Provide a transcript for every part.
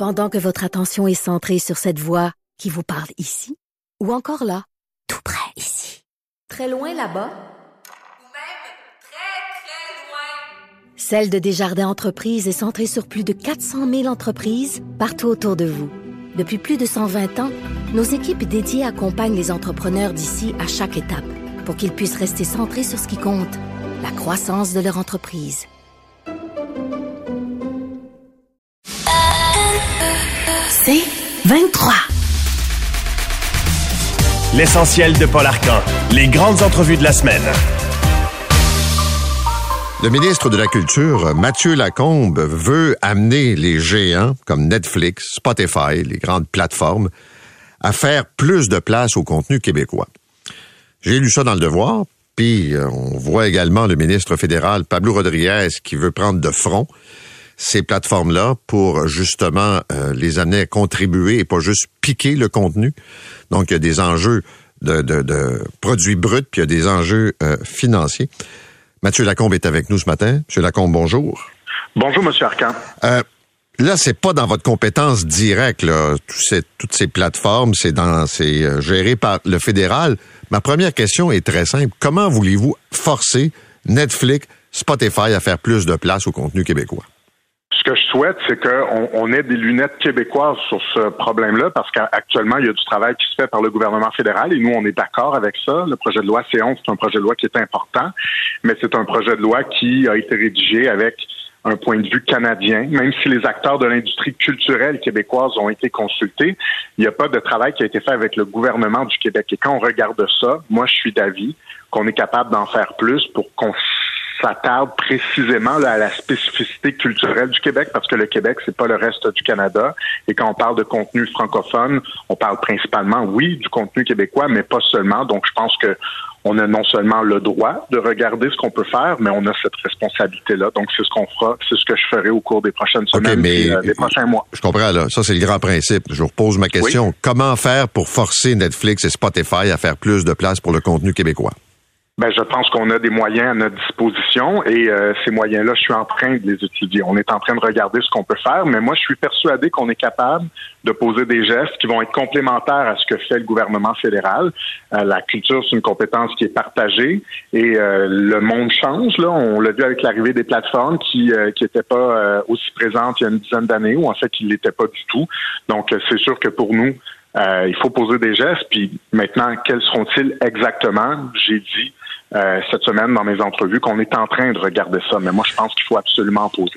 Pendant que votre attention est centrée sur cette voix qui vous parle ici, ou encore là, tout près ici, très loin là-bas, ou même très loin. Celle de Desjardins Entreprises est centrée sur plus de 400 000 entreprises partout autour de vous. Depuis plus de 120 ans, nos équipes dédiées accompagnent les entrepreneurs d'ici à chaque étape pour qu'ils puissent rester centrés sur ce qui compte, la croissance de leur entreprise. C'est 23. L'essentiel de Paul Arcan. Les grandes entrevues de la semaine. Le ministre de la Culture, Mathieu Lacombe, veut amener les géants comme Netflix, Spotify, les grandes plateformes, à faire plus de place au contenu québécois. J'ai lu ça dans Le Devoir, puis on voit également le ministre fédéral Pablo Rodriguez qui veut prendre de front ces plateformes-là pour justement les amener à contribuer et pas juste piquer le contenu. Donc, il y a des enjeux de produits bruts, puis il y a des enjeux financiers. Mathieu Lacombe est avec nous ce matin. Monsieur Lacombe, bonjour. Bonjour, Monsieur Arcan. Là, c'est pas dans votre compétence directe, là, toutes ces plateformes, c'est géré par le fédéral. Ma première question est très simple. Comment voulez-vous forcer Netflix, Spotify à faire plus de place au contenu québécois? Ce que je souhaite, c'est qu'on ait des lunettes québécoises sur ce problème-là, parce qu'actuellement, il y a du travail qui se fait par le gouvernement fédéral et nous, on est d'accord avec ça. Le projet de loi C11, c'est un projet de loi qui est important, mais c'est un projet de loi qui a été rédigé avec un point de vue canadien. Même si les acteurs de l'industrie culturelle québécoise ont été consultés, il n'y a pas de travail qui a été fait avec le gouvernement du Québec. Et quand on regarde ça, moi, je suis d'avis qu'on est capable d'en faire plus pour qu'on s'attarde précisément là, à la spécificité culturelle du Québec, parce que le Québec, c'est pas le reste du Canada. Et quand on parle de contenu francophone, on parle principalement, oui, du contenu québécois, mais pas seulement. Donc, je pense que on a non seulement le droit de regarder ce qu'on peut faire, mais on a cette responsabilité-là. Donc, c'est ce qu'on fera, c'est ce que je ferai au cours des prochaines semaines et des prochains mois. Je comprends, là. Ça, c'est le grand principe. Je vous repose ma question. Oui. Comment faire pour forcer Netflix et Spotify à faire plus de place pour le contenu québécois? Ben, je pense qu'on a des moyens à notre disposition et ces moyens-là, je suis en train de les étudier. On est en train de regarder ce qu'on peut faire, mais moi, je suis persuadé qu'on est capable de poser des gestes qui vont être complémentaires à ce que fait le gouvernement fédéral. La culture, c'est une compétence qui est partagée et le monde change. Là, on l'a vu avec l'arrivée des plateformes qui étaient pas aussi présentes il y a une dizaine d'années, ou en fait, qui l'étaient pas du tout. Donc, c'est sûr que pour nous, il faut poser des gestes. Puis maintenant, quels seront-ils exactement? J'ai dit cette semaine dans mes entrevues qu'on est en train de regarder ça, mais moi je pense qu'il faut absolument en poser.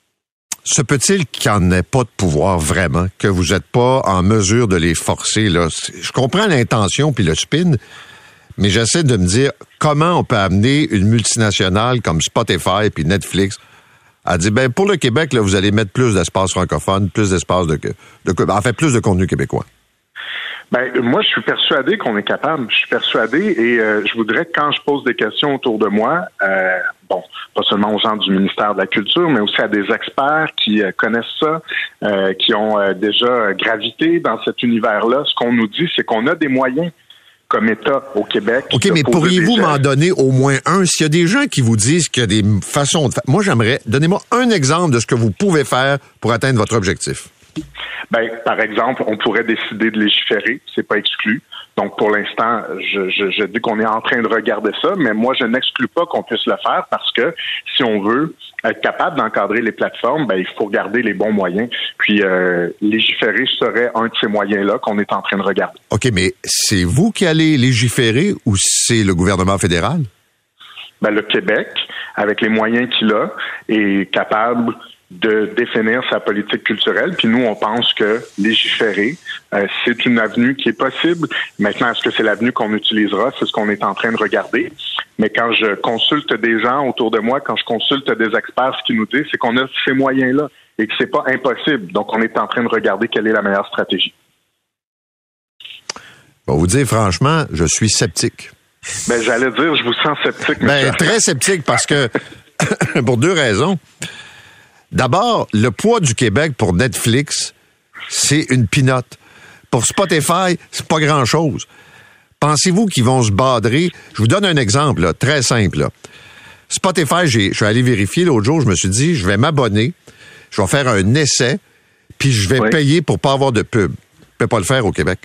Se peut-il qu'il n'y en ait pas de pouvoir vraiment, que vous n'êtes pas en mesure de les forcer, là? Je comprends l'intention puis le spin, mais j'essaie de me dire comment on peut amener une multinationale comme Spotify puis Netflix à dire, ben pour le Québec, là, vous allez mettre plus d'espace francophone, plus d'espace plus de contenu québécois. Ben, moi, je suis persuadé qu'on est capable. Je suis persuadé et je voudrais que quand je pose des questions autour de moi, pas seulement aux gens du ministère de la Culture, mais aussi à des experts qui connaissent ça, qui ont déjà gravité dans cet univers-là, ce qu'on nous dit, c'est qu'on a des moyens comme État au Québec. OK, mais pourriez-vous m'en donner au moins un? S'il y a des gens qui vous disent qu'il y a des façons de faire... Moi, donnez-moi un exemple de ce que vous pouvez faire pour atteindre votre objectif. Ben, par exemple, on pourrait décider de légiférer, c'est pas exclu. Donc, pour l'instant, je dis qu'on est en train de regarder ça, mais moi, je n'exclus pas qu'on puisse le faire parce que si on veut être capable d'encadrer les plateformes, ben, il faut garder les bons moyens. Puis, légiférer serait un de ces moyens-là qu'on est en train de regarder. OK, mais c'est vous qui allez légiférer ou c'est le gouvernement fédéral? Ben, le Québec, avec les moyens qu'il a, est capable de définir sa politique culturelle. Puis nous, on pense que légiférer, c'est une avenue qui est possible. Maintenant, est-ce que c'est l'avenue qu'on utilisera? C'est ce qu'on est en train de regarder. Mais quand je consulte des gens autour de moi, quand je consulte des experts, ce qu'ils nous disent, c'est qu'on a ces moyens-là et que c'est pas impossible. Donc, on est en train de regarder quelle est la meilleure stratégie. Bon, vous dire franchement, je suis sceptique. Ben, j'allais dire, je vous sens sceptique. Ben, très sceptique parce que, pour deux raisons. D'abord, le poids du Québec pour Netflix, c'est une pinotte. Pour Spotify, c'est pas grand-chose. Pensez-vous qu'ils vont se badrer? Je vous donne un exemple, là, très simple. Là. Spotify, je suis allé vérifier l'autre jour, je me suis dit, je vais m'abonner, je vais faire un essai, puis je vais payer pour pas avoir de pub. Je peux pas le faire au Québec.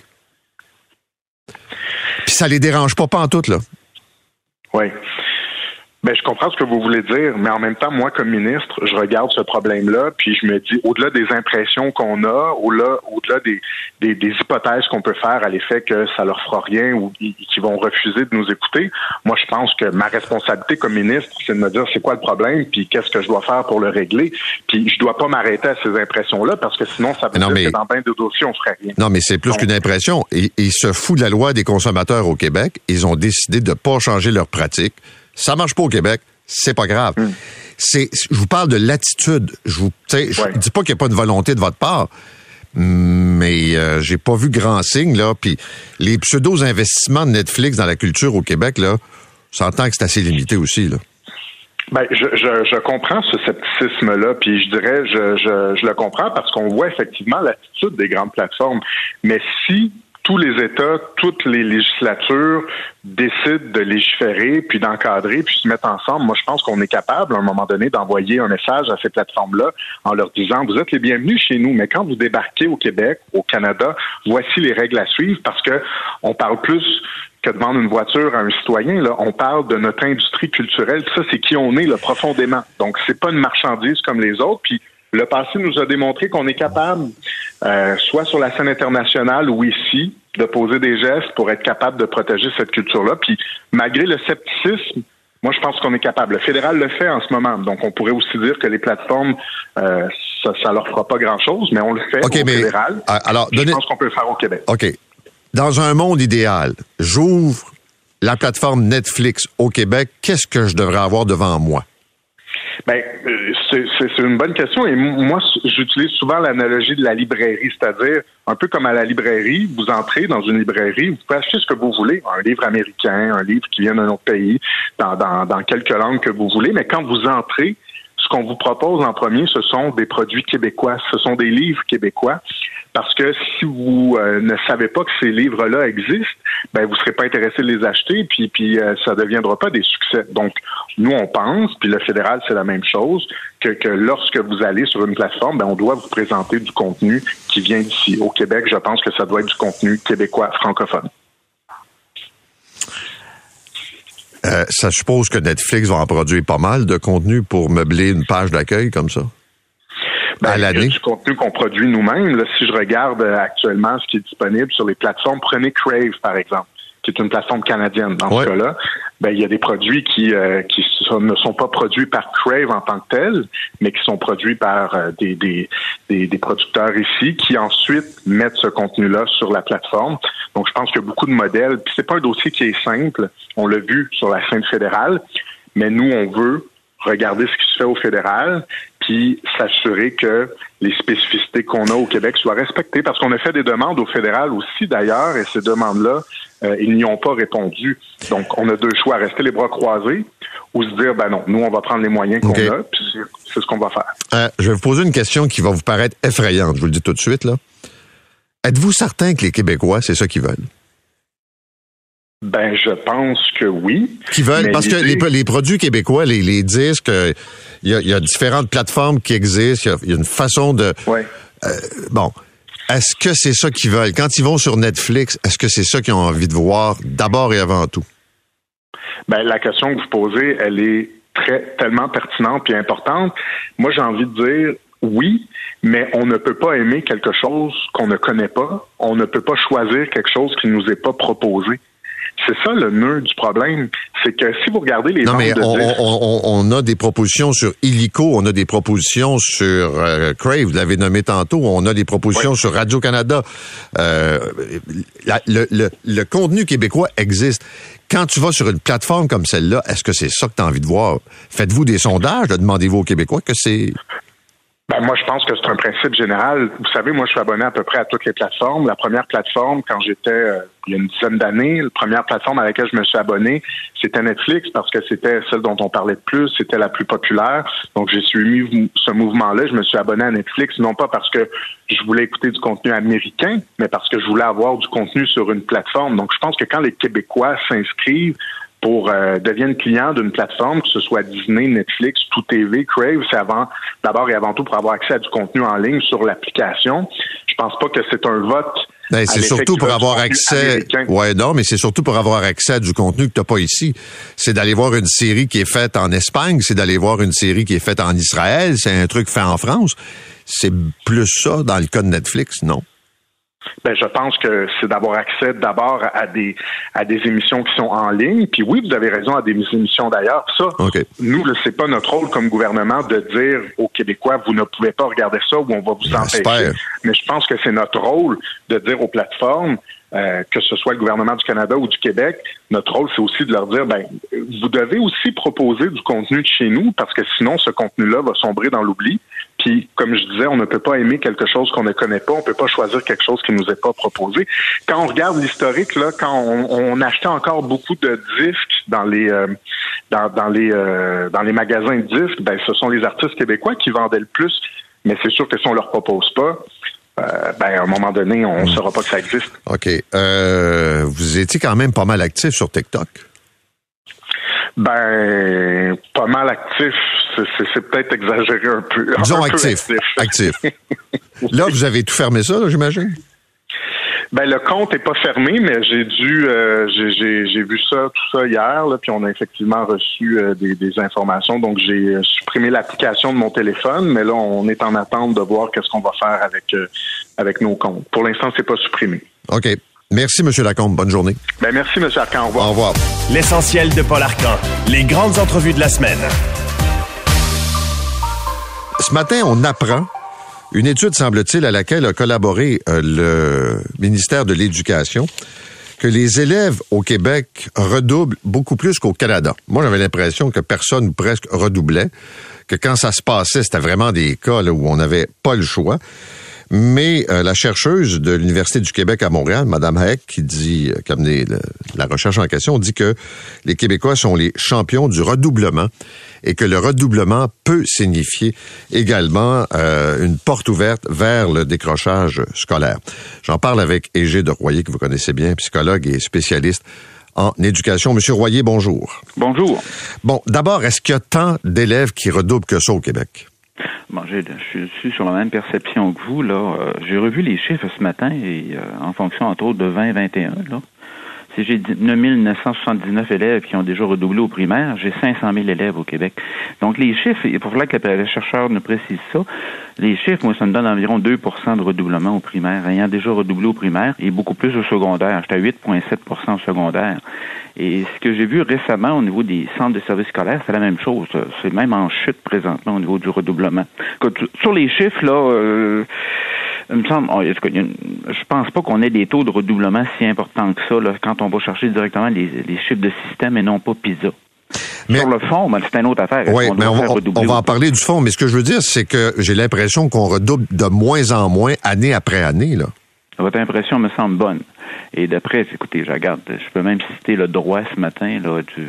Puis ça les dérange pas en tout, là. Oui. Ben, je comprends ce que vous voulez dire, mais en même temps, moi, comme ministre, je regarde ce problème-là, puis je me dis, au-delà des impressions qu'on a, au-delà des hypothèses qu'on peut faire à l'effet que ça leur fera rien ou qu'ils vont refuser de nous écouter, moi, je pense que ma responsabilité comme ministre, c'est de me dire c'est quoi le problème, puis qu'est-ce que je dois faire pour le régler, puis je dois pas m'arrêter à ces impressions-là, parce que sinon, ça veut dire que dans bien de dossiers, on ferait rien. Non, mais c'est plus qu'une impression. Ils se foutent de la loi des consommateurs au Québec. Ils ont décidé de pas changer leurs pratiques. Ça marche pas au Québec, c'est pas grave. Je vous parle de l'attitude. Je dis pas qu'il n'y a pas de volonté de votre part, mais j'ai pas vu grand signe, là. Puis les pseudo-investissements de Netflix dans la culture au Québec, là, j'entends que c'est assez limité aussi, là. Ben, je comprends ce scepticisme-là, puis je dirais, je le comprends parce qu'on voit effectivement l'attitude des grandes plateformes. Mais si tous les États, toutes les législatures décident de légiférer, puis d'encadrer, puis se mettre ensemble, moi, je pense qu'on est capable, à un moment donné, d'envoyer un message à ces plateformes-là en leur disant, vous êtes les bienvenus chez nous, mais quand vous débarquez au Québec, au Canada, voici les règles à suivre, parce que on parle plus que de vendre une voiture à un citoyen, là, on parle de notre industrie culturelle. Ça, c'est qui on est, là, profondément. Donc, c'est pas une marchandise comme les autres, puis le passé nous a démontré qu'on est capable, soit sur la scène internationale ou ici, de poser des gestes pour être capable de protéger cette culture-là. Puis, malgré le scepticisme, moi, je pense qu'on est capable. Le fédéral le fait en ce moment. Donc, on pourrait aussi dire que les plateformes, ça leur fera pas grand-chose, mais on le fait au fédéral. Alors, je pense qu'on peut le faire au Québec. OK. Dans un monde idéal, j'ouvre la plateforme Netflix au Québec. Qu'est-ce que je devrais avoir devant moi? Ben, c'est une bonne question et moi, j'utilise souvent l'analogie de la librairie, c'est-à-dire un peu comme à la librairie, vous entrez dans une librairie, vous pouvez acheter ce que vous voulez, un livre américain, un livre qui vient d'un autre pays, dans quelques langues que vous voulez, mais quand vous entrez, ce qu'on vous propose en premier, ce sont des produits québécois, ce sont des livres québécois, parce que si vous ne savez pas que ces livres-là existent, ben vous serez pas intéressé de les acheter, puis ça deviendra pas des succès. Donc, nous, on pense, puis le fédéral, c'est la même chose, que lorsque vous allez sur une plateforme, ben on doit vous présenter du contenu qui vient d'ici. Au Québec, je pense que ça doit être du contenu québécois francophone. Ça suppose que Netflix va en produire pas mal de contenu pour meubler une page d'accueil comme ça? Ben, il y a du contenu qu'on produit nous-mêmes. Là, si je regarde actuellement ce qui est disponible sur les plateformes, prenez Crave, par exemple, qui est une plateforme canadienne. Dans ce cas-là, ben, il y a des produits qui ne sont pas produits par Crave en tant que tels, mais qui sont produits par des producteurs ici qui ensuite mettent ce contenu-là sur la plateforme. Donc, je pense qu'il y a beaucoup de modèles. Puis c'est pas un dossier qui est simple. On l'a vu sur la scène fédérale, mais nous, on veut regarder ce qui se fait au fédéral, puis s'assurer que les spécificités qu'on a au Québec soient respectées, parce qu'on a fait des demandes au fédéral aussi d'ailleurs, et ces demandes-là, ils n'y ont pas répondu. Donc, on a deux choix, rester les bras croisés ou se dire, ben non, nous, on va prendre les moyens qu'on a, puis c'est ce qu'on va faire. Je vais vous poser une question qui va vous paraître effrayante, je vous le dis tout de suite, là. Êtes-vous certain que les Québécois, c'est ça qu'ils veulent? Ben, je pense que oui. Qui veulent, parce que les produits québécois, les disques, il y a différentes plateformes qui existent, il y a une façon de... Ouais. Bon, est-ce que c'est ça qu'ils veulent? Quand ils vont sur Netflix, est-ce que c'est ça qu'ils ont envie de voir d'abord et avant tout? Ben, la question que vous posez, elle est tellement pertinente et importante. Moi, j'ai envie de dire oui, mais on ne peut pas aimer quelque chose qu'on ne connaît pas. On ne peut pas choisir quelque chose qui ne nous est pas proposé. C'est ça le nœud du problème. C'est que si vous regardez les ventes de disques... on a des propositions sur Illico, on a des propositions sur Crave, vous l'avez nommé tantôt, on a des propositions sur Radio-Canada. Le contenu québécois existe. Quand tu vas sur une plateforme comme celle-là, est-ce que c'est ça que tu as envie de voir? Faites-vous des sondages? Demandez-vous aux Québécois que c'est... Ben, moi, je pense que c'est un principe général. Vous savez, moi, je suis abonné à peu près à toutes les plateformes. La première plateforme, quand j'étais, il y a une dizaine d'années, la première plateforme à laquelle je me suis abonné, c'était Netflix parce que c'était celle dont on parlait de plus, c'était la plus populaire. Donc, j'ai suivi ce mouvement-là. Je me suis abonné à Netflix, non pas parce que je voulais écouter du contenu américain, mais parce que je voulais avoir du contenu sur une plateforme. Donc, je pense que quand les Québécois s'inscrivent deviennent clients d'une plateforme, que ce soit Disney, Netflix, Tout TV, Crave, c'est d'abord et avant tout pour avoir accès à du contenu en ligne sur l'application. Je pense pas que c'est un vote. Ben, c'est surtout pour avoir accès. Ouais, non, mais c'est surtout pour avoir accès à du contenu que t'as pas ici. C'est d'aller voir une série qui est faite en Espagne, c'est d'aller voir une série qui est faite en Israël, c'est un truc fait en France. C'est plus ça dans le cas de Netflix, non? Ben, je pense que c'est d'avoir accès d'abord à des émissions qui sont en ligne. Puis oui, vous avez raison, à des émissions d'ailleurs. Ça, Nous, c'est pas notre rôle comme gouvernement de dire aux Québécois, vous ne pouvez pas regarder ça ou on va vous empêcher. Mais je pense que c'est notre rôle de dire aux plateformes, que ce soit le gouvernement du Canada ou du Québec, notre rôle, c'est aussi de leur dire, vous devez aussi proposer du contenu de chez nous parce que sinon, ce contenu-là va sombrer dans l'oubli. Puis, comme je disais, on ne peut pas aimer quelque chose qu'on ne connaît pas. On peut pas choisir quelque chose qui nous est pas proposé. Quand on regarde l'historique, là, quand on achetait encore beaucoup de disques dans les magasins de disques, ce sont les artistes québécois qui vendaient le plus. Mais c'est sûr que si on leur propose pas, à un moment donné, on ne saura pas que ça existe. OK. Vous étiez quand même pas mal actif sur TikTok. Pas mal actif, c'est peut-être exagéré un peu. Disons actif. Là, vous avez tout fermé ça, là, j'imagine? Le compte est pas fermé, mais j'ai vu tout ça hier, là, puis on a effectivement reçu des informations. Donc j'ai supprimé l'application de mon téléphone, mais là on est en attente de voir qu'est-ce qu'on va faire avec nos comptes. Pour l'instant, c'est pas supprimé. OK. Merci, M. Lacombe. Bonne journée. Merci, M. Arcan. Au revoir. Au revoir. L'essentiel de Paul Arcan. Les grandes entrevues de la semaine. Ce matin, on apprend une étude, semble-t-il, à laquelle a collaboré le ministère de l'Éducation, que les élèves au Québec redoublent beaucoup plus qu'au Canada. Moi, j'avais l'impression que personne ou presque redoublait, que quand ça se passait, c'était vraiment des cas là, où on n'avait pas le choix. Mais la chercheuse de l'Université du Québec à Montréal, Mme Hayek, qui a mené la recherche en question, dit que les Québécois sont les champions du redoublement et que le redoublement peut signifier également une porte ouverte vers le décrochage scolaire. J'en parle avec Égide Royer, que vous connaissez bien, psychologue et spécialiste en éducation. Monsieur Royer, bonjour. Bonjour. Bon, d'abord, est-ce qu'il y a tant d'élèves qui redoublent que ça au Québec? Bon, je suis sur la même perception que vous, là. J'ai revu les chiffres ce matin et en fonction, entre autres, de 2021, là. Si j'ai 979 élèves qui ont déjà redoublé au primaire, j'ai 500 000 élèves au Québec. Donc, les chiffres, il faut que le chercheur nous précise ça. Les chiffres, moi, ça me donne environ 2 de redoublement au primaire. Ayant déjà redoublé au primaire et beaucoup plus au secondaire. J'étais à 8,7 au secondaire. Et ce que j'ai vu récemment au niveau des centres de services scolaires, c'est la même chose. C'est même en chute présentement au niveau du redoublement. Sur les chiffres, là, il me semble, je pense pas qu'on ait des taux de redoublement si importants que ça, là, quand on va chercher directement les chiffres de système et non pas PISA. Mais, sur le fond, c'est une autre affaire. Oui, mais on va en parler du fond. Mais ce que je veux dire, c'est que j'ai l'impression qu'on redouble de moins en moins, année après année, là. Votre impression me semble bonne. Et d'après, écoutez, je peux même citer le droit ce matin, là, du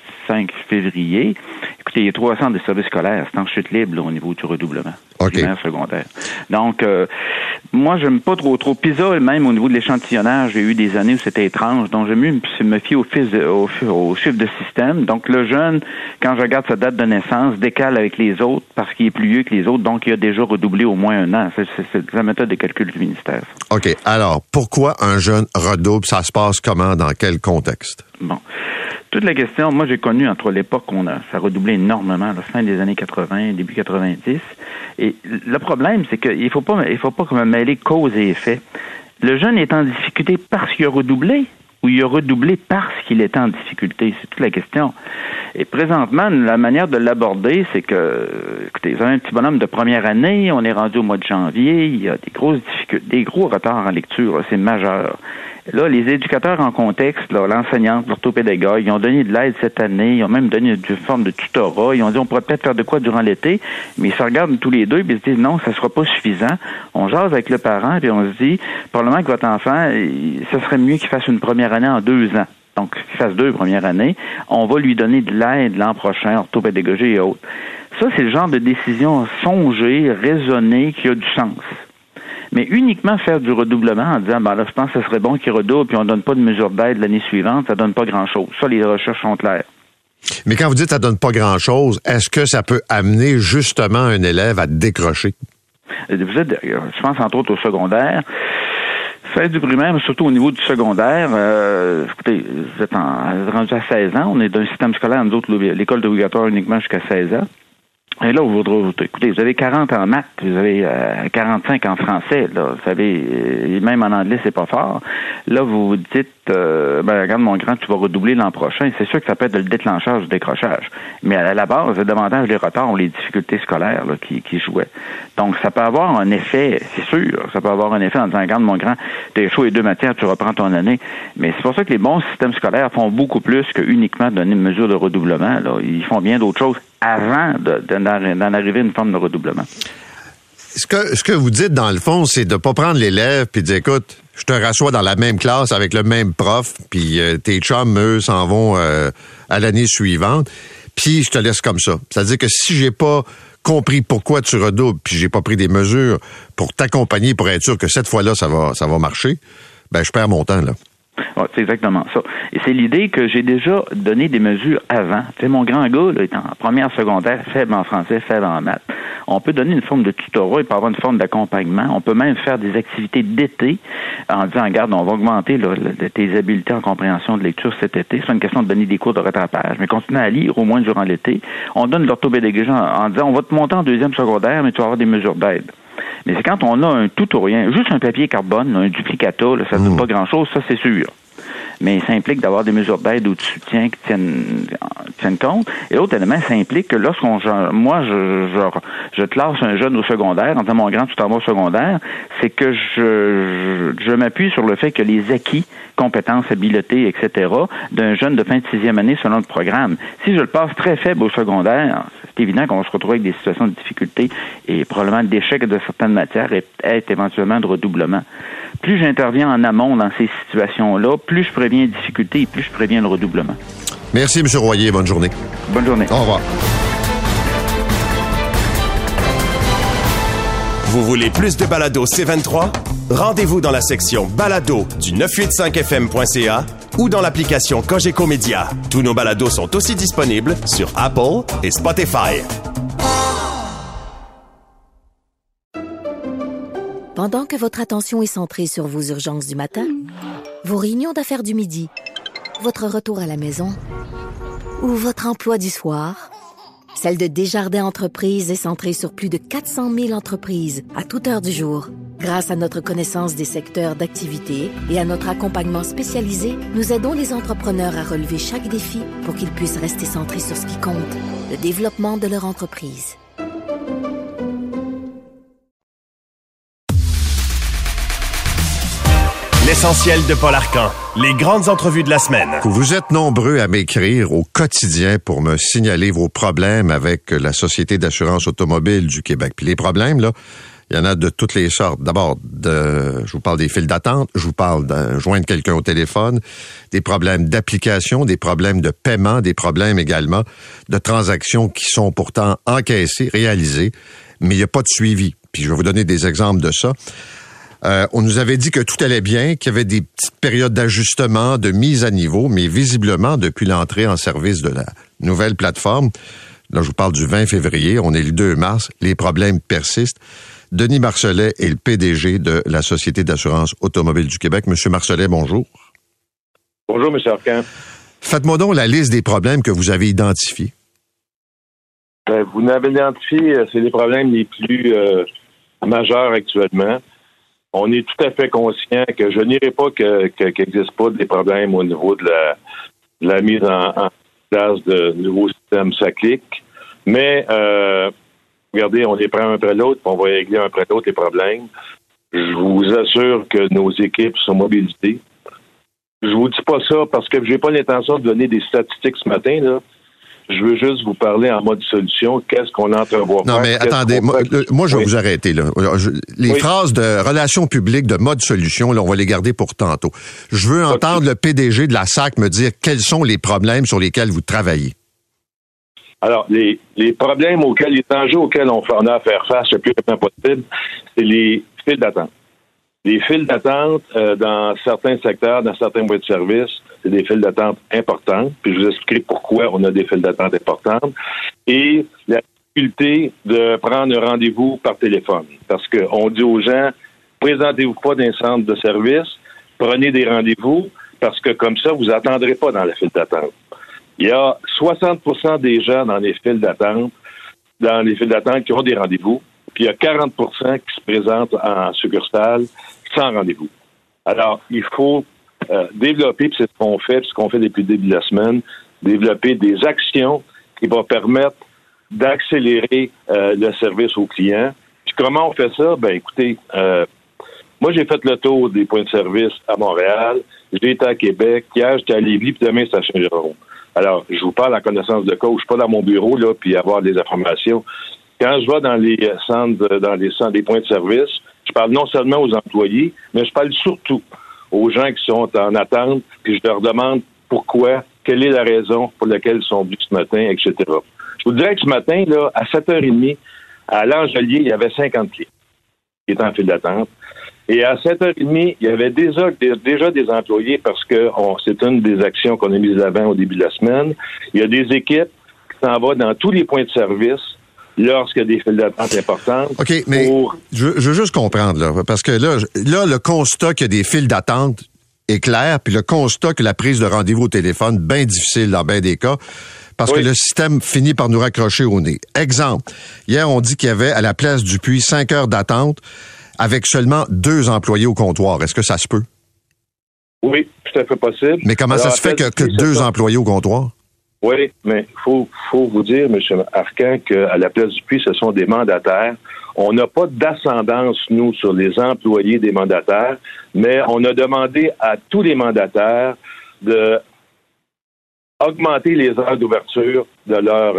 25 février. Écoutez, il y a 300 des services scolaires. C'est en chute libre, là, au niveau du redoublement. Primaire, secondaire. Donc, moi, j'aime pas trop PISA, et même au niveau de l'échantillonnage, j'ai eu des années où c'était étrange. Donc, j'aime mieux me fier au chiffre de système. Donc, le jeune, quand je regarde sa date de naissance, décale avec les autres parce qu'il est plus vieux que les autres. Donc, il a déjà redoublé au moins un an. C'est la méthode de calcul du ministère. OK. Alors, pourquoi un jeune redouble? Ça se passe comment? Dans quel contexte? Bon. Toute la question, moi, j'ai connu entre l'époque ça redoublait énormément, la fin des années 80, début 90. Et le problème, c'est qu'il faut pas mêler cause et effet. Le jeune est en difficulté parce qu'il a redoublé ou il a redoublé parce qu'il était en difficulté? C'est toute la question. Et présentement, la manière de l'aborder, c'est que, écoutez, vous avez un petit bonhomme de première année, on est rendu au mois de janvier, il y a des grosses difficultés, des gros retards en lecture, là, c'est majeur. Là, les éducateurs en contexte, là, l'enseignante, l'orthopédagogue, ils ont donné de l'aide cette année, ils ont même donné une forme de tutorat, ils ont dit on pourrait peut-être faire de quoi durant l'été, mais ils se regardent tous les deux et ils se disent non, ça sera pas suffisant. On jase avec le parent et on se dit, probablement que votre enfant, ce serait mieux qu'il fasse une première année en 2 ans. Donc, qu'il fasse 2 premières années, on va lui donner de l'aide l'an prochain, orthopédagogie et autres. Ça, c'est le genre de décision songée, raisonnée, qui a du sens. Mais uniquement faire du redoublement en disant, là, je pense que ce serait bon qu'ils redoublent, puis on donne pas de mesure d'aide l'année suivante, ça donne pas grand-chose. Ça, les recherches sont claires. Mais quand vous dites que ça donne pas grand-chose, est-ce que ça peut amener justement un élève à décrocher? Vous êtes, je pense entre autres au secondaire. Faire du primaire, mais surtout au niveau du secondaire, écoutez, vous êtes rendu à 16 ans. On est d'un système scolaire, nous autres, l'école obligatoire uniquement jusqu'à 16 ans. Et là, écoutez, vous avez 40 en maths, vous avez 45 en français, là, vous savez, et même en anglais, c'est pas fort. Là, vous vous dites, regarde mon grand, tu vas redoubler l'an prochain. C'est sûr que ça peut être le déclencheur du décrochage. Mais à la base, c'est davantage les retards ou les difficultés scolaires là, qui jouaient. Donc, ça peut avoir un effet, c'est sûr, ça peut avoir un effet en disant, regarde mon grand, t'es chaud les deux matières, tu reprends ton année. Mais c'est pour ça que les bons systèmes scolaires font beaucoup plus que uniquement donner une mesure de redoublement. Là. Ils font bien d'autres choses avant d'en arriver à une forme de redoublement. Ce que vous dites, dans le fond, c'est de pas prendre l'élève puis de dire, écoute, je te rassois dans la même classe avec le même prof, puis tes chums, eux, s'en vont à l'année suivante, puis je te laisse comme ça. C'est-à-dire que si j'ai pas compris pourquoi tu redoubles, puis j'ai pas pris des mesures pour t'accompagner, pour être sûr que cette fois-là, ça va marcher, ben je perds mon temps, là. Ouais, c'est exactement ça. Et c'est l'idée que j'ai déjà donné des mesures avant. Tu sais, mon grand gars, là, est en première secondaire, faible en français, faible en maths. On peut donner une forme de tutorat, il peut avoir une forme d'accompagnement. On peut même faire des activités d'été en disant, regarde, on va augmenter là, tes habiletés en compréhension de lecture cet été. C'est une question de donner des cours de rattrapage. Mais continuer à lire au moins durant l'été. On donne de l'orthopédagogie en disant, on va te monter en deuxième secondaire, mais tu vas avoir des mesures d'aide. Mais c'est quand on a un tout ou rien, juste un papier carbone, un duplicata, là, ça ne donne pas grand-chose, ça c'est sûr. Mais ça implique d'avoir des mesures d'aide ou de soutien qui tiennent compte. Et l'autre élément, ça implique que je classe un jeune au secondaire, en disant mon grand, tu t'en vas au secondaire, c'est que je m'appuie sur le fait que les acquis, compétences, habiletés, etc., d'un jeune de fin de 6e année selon le programme. Si je le passe très faible au secondaire, c'est évident qu'on va se retrouver avec des situations de difficulté et probablement d'échec de certaines matières et peut-être éventuellement de redoublement. Plus j'interviens en amont dans ces situations-là, plus je préviens les difficultés et plus je préviens le redoublement. Merci, M. Royer. Bonne journée. Bonne journée. Au revoir. Vous voulez plus de balado C23? Rendez-vous dans la section balado du 985fm.ca ou dans l'application Cogeco Média. Tous nos balados sont aussi disponibles sur Apple et Spotify. Pendant que votre attention est centrée sur vos urgences du matin, vos réunions d'affaires du midi, votre retour à la maison ou votre emploi du soir, celle de Desjardins Entreprises est centrée sur plus de 400 000 entreprises à toute heure du jour. Grâce à notre connaissance des secteurs d'activité et à notre accompagnement spécialisé, nous aidons les entrepreneurs à relever chaque défi pour qu'ils puissent rester centrés sur ce qui compte, le développement de leur entreprise. L'essentiel de Paul Arcan. Les grandes entrevues de la semaine. Vous êtes nombreux à m'écrire au quotidien pour me signaler vos problèmes avec la Société d'assurance automobile du Québec. Puis les problèmes, là, il y en a de toutes les sortes. D'abord, je vous parle des files d'attente, je vous parle de joindre quelqu'un au téléphone, des problèmes d'application, des problèmes de paiement, des problèmes également de transactions qui sont pourtant encaissées, réalisées, mais il n'y a pas de suivi. Puis je vais vous donner des exemples de ça. On nous avait dit que tout allait bien, qu'il y avait des petites périodes d'ajustement, de mise à niveau, mais visiblement, depuis l'entrée en service de la nouvelle plateforme, là je vous parle du 20 février, on est le 2 mars, les problèmes persistent. Denis Marcelet est le PDG de la Société d'assurance automobile du Québec. Monsieur Marcelet, bonjour. Bonjour, M. Arcan. Faites-moi donc la liste des problèmes que vous avez identifiés. Vous n'avez identifié, c'est les problèmes les plus majeurs actuellement. On est tout à fait conscient que je n'irai pas qu'il n'existe pas des problèmes au niveau de la mise en place de nouveaux systèmes SACLIC. Mais, regardez, on les prend un après l'autre, puis on va régler un après l'autre les problèmes. Je vous assure que nos équipes sont mobilisées. Je vous dis pas ça parce que j'ai pas l'intention de donner des statistiques ce matin, là. Je veux juste vous parler en mode solution. Qu'est-ce qu'on entrevoit faire? Non, mais attendez, moi, je vais vous arrêter, là. Les phrases de relations publiques, de mode solution, là, on va les garder pour tantôt. Je veux entendre le PDG de la SAC me dire quels sont les problèmes sur lesquels vous travaillez. Alors, les problèmes les enjeux auxquels on a à faire face le plus rapidement possible, c'est les files d'attente. Les files d'attente dans certains secteurs, dans certains points de service, c'est des files d'attente importantes. Puis je vous expliquerai pourquoi on a des files d'attente importantes. Et la difficulté de prendre un rendez-vous par téléphone. Parce qu'on dit aux gens, présentez-vous pas dans un centre de service, prenez des rendez-vous, parce que comme ça, vous n'attendrez pas dans la file d'attente. Il y a 60% des gens dans les files d'attente qui ont des rendez-vous, puis il y a 40% qui se présentent en succursale sans rendez-vous. Alors, il faut développer, puis c'est ce qu'on fait depuis le début de la semaine, développer des actions qui vont permettre d'accélérer le service aux clients. Puis comment on fait ça? Ben écoutez, moi j'ai fait le tour des points de service à Montréal, j'ai été à Québec, hier j'étais à Lévis, puis demain c'est à Saint-Jérôme. Alors, je vous parle en connaissance de cause, je suis pas dans mon bureau là, puis avoir des informations. Quand je vais dans les centres, des points de service, je parle non seulement aux employés, mais je parle surtout aux gens qui sont en attente, puis je leur demande pourquoi, quelle est la raison pour laquelle ils sont venus ce matin, etc. Je vous dirais que ce matin, là, à 7h30, à l'Angelier, il y avait 50 clients qui étaient en file d'attente. Et à 7h30, il y avait déjà des employés parce que c'est une des actions qu'on a mises de l'avant au début de la semaine. Il y a des équipes qui s'en vont dans tous les points de service lorsqu'il y a des files d'attente importantes. OK, mais je veux juste comprendre, là, parce que là, le constat qu'il y a des files d'attente est clair, puis le constat que la prise de rendez-vous au téléphone, bien difficile dans bien des cas, parce que le système finit par nous raccrocher au nez. Exemple, hier, on dit qu'il y avait à la place du Puy 5 heures d'attente avec seulement 2 employés au comptoir. Est-ce que ça se peut? Oui, tout à fait possible. Mais comment ça se fait que 2 employés au comptoir? Oui, mais faut vous dire, M. Arcan, qu'à la place du Puy, ce sont des mandataires. On n'a pas d'ascendance, nous, sur les employés des mandataires, mais on a demandé à tous les mandataires de augmenter les heures d'ouverture de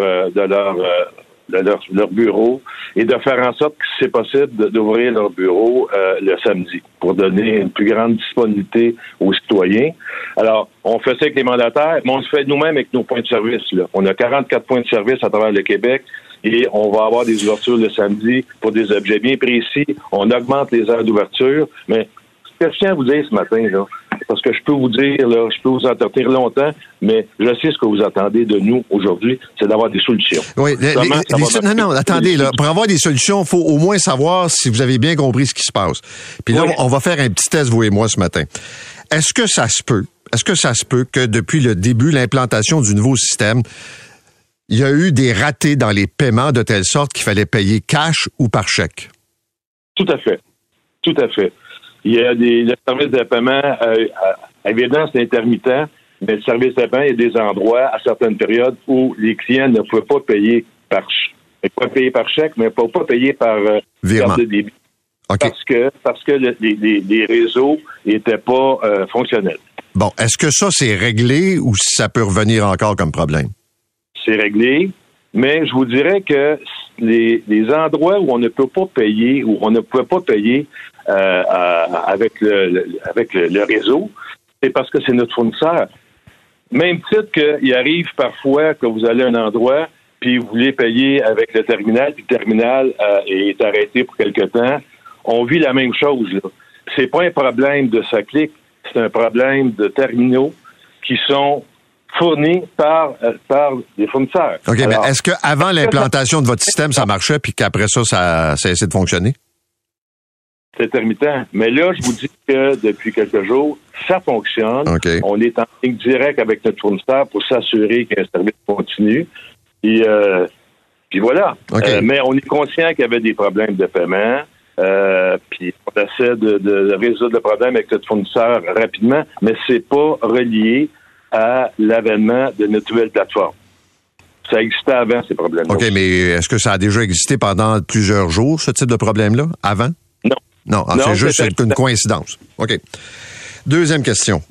leur bureau et de faire en sorte que c'est possible d'ouvrir leur bureau le samedi pour donner une plus grande disponibilité aux citoyens. Alors, on fait ça avec les mandataires, mais on le fait nous-mêmes avec nos points de service. Là. On a 44 points de service à travers le Québec et on va avoir des ouvertures le samedi pour des objets bien précis. On augmente les heures d'ouverture, mais ce que je tiens à vous dire ce matin, là, parce que je peux vous dire, là, je peux vous entretenir longtemps, mais je sais ce que vous attendez de nous aujourd'hui, c'est d'avoir des solutions. Oui, attendez, là, pour avoir des solutions, il faut au moins savoir si vous avez bien compris ce qui se passe. Puis là, on va faire un petit test, vous et moi, ce matin. Est-ce que ça se peut que depuis le début, l'implantation du nouveau système, il y a eu des ratés dans les paiements de telle sorte qu'il fallait payer cash ou par chèque? Tout à fait. Tout à fait. Il y a le service de paiement, évidemment, c'est intermittent, mais le service de paiement, il y a des endroits, à certaines périodes, où les clients ne pouvaient pas payer par chèque. Ils pouvaient payer par chèque, mais ne pouvaient pas payer par carte de débit. Okay. Parce que les réseaux n'étaient pas fonctionnels. Bon, est-ce que ça, c'est réglé ou ça peut revenir encore comme problème? C'est réglé, mais je vous dirais que les endroits où on ne peut pas payer, où on ne pouvait pas payer avec le réseau, c'est parce que c'est notre fournisseur. Même titre qu'il arrive parfois que vous allez à un endroit, puis vous voulez payer avec le terminal, puis le terminal est arrêté pour quelque temps. On vit la même chose, là. C'est pas un problème de SACLIC, c'est un problème de terminaux qui sont fournis par des fournisseurs. OK, alors, mais est-ce qu'avant l'implantation de votre système, ça marchait, puis qu'après ça a cessé de fonctionner? C'est intermittent. Mais là, je vous dis que depuis quelques jours, ça fonctionne. Okay. On est en ligne directe avec notre fournisseur pour s'assurer qu'il y a un service continu. Puis voilà. Okay. Mais on est conscient qu'il y avait des problèmes de paiement. Puis on essaie de résoudre le problème avec notre fournisseur rapidement, mais c'est pas relié à l'avènement de notre nouvelle plateforme. Ça existait avant, ces problèmes-là. OK, mais est-ce que ça a déjà existé pendant plusieurs jours, ce type de problème-là, avant? Non, c'est juste une coïncidence. OK. Deuxième question.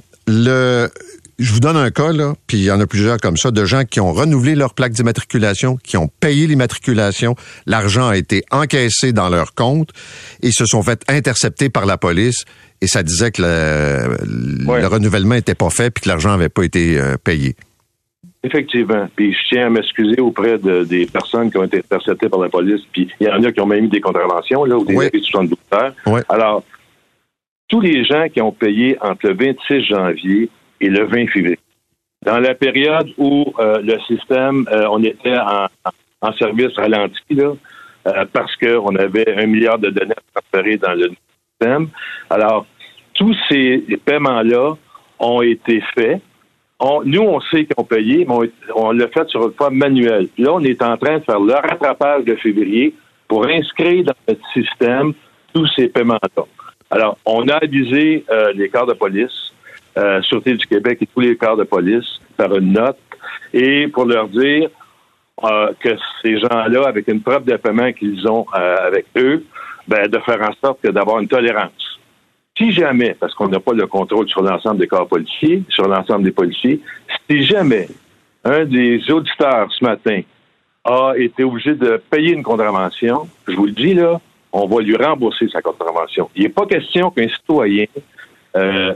Je vous donne un cas, là, puis il y en a plusieurs comme ça, de gens qui ont renouvelé leur plaque d'immatriculation, qui ont payé l'immatriculation, l'argent a été encaissé dans leur compte et se sont fait intercepter par la police et ça disait que le renouvellement n'était pas fait puis que l'argent n'avait pas été payé. Effectivement. Puis je tiens à m'excuser auprès des personnes qui ont été interceptées par la police. Puis il y en a qui ont même eu des contraventions, là, ou des arrêts de 72 heures. Ouais. Alors, tous les gens qui ont payé entre le 26 janvier et le 20 février. Dans la période où le système, on était en service ralenti, là, parce qu'on avait 1 milliard de données transférées dans le système. Alors, tous ces paiements-là ont été faits. Nous, on sait qu'ils ont payé, mais on l'a fait sur une forme manuelle. Là, on est en train de faire le rattrapage de février pour inscrire dans notre système tous ces paiements-là. Alors, on a avisé les corps de police, Sûreté du Québec et tous les corps de police par une note, et pour leur dire que ces gens-là, avec une preuve de paiement qu'ils ont avec eux, de faire en sorte que d'avoir une tolérance. Si jamais, parce qu'on n'a pas le contrôle sur l'ensemble des corps policiers, sur l'ensemble des policiers, si jamais un des auditeurs ce matin a été obligé de payer une contravention, je vous le dis là, on va lui rembourser sa contravention. Il n'est pas question qu'un citoyen a